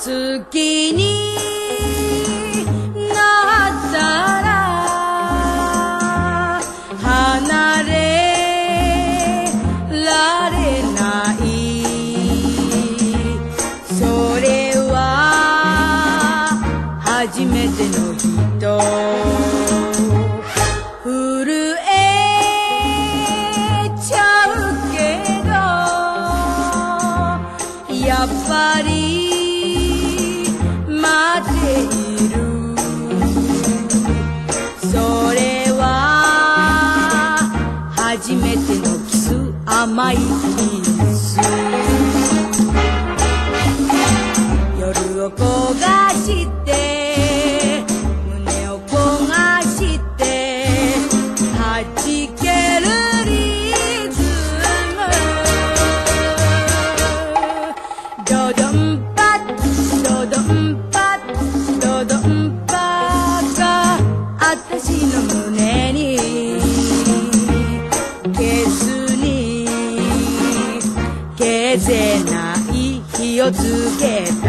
好きになったら離れられないそれは初めての人震えちゃうけどやっぱり待っているそれは初めてのキス甘いキス夜を焦がして胸を焦がして弾けるリズムドドンパッドドンパッドドンパがあたしの胸に消すに消せない火をつけた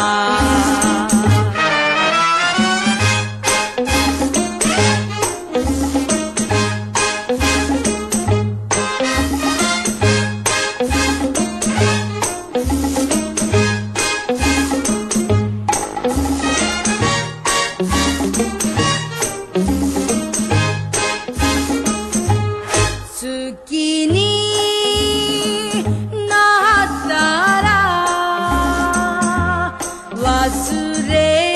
好きになったら忘れ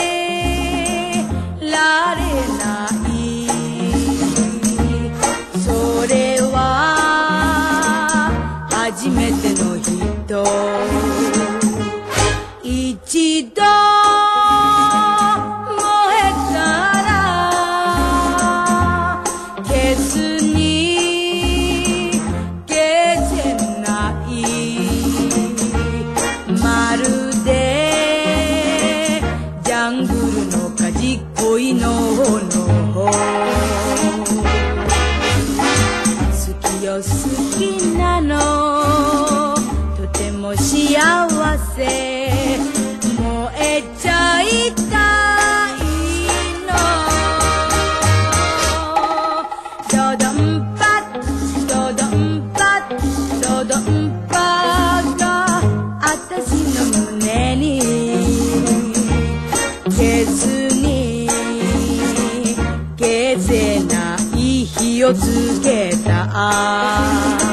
られないそれは初めての人一度燃えたら消すに消せないまるでジャングルの火事恋の炎好きよ好きなのとても幸せ燃えちゃいたいのドドンパッドドンパッドドンパがあたしの胸に消すに消せない火をつけた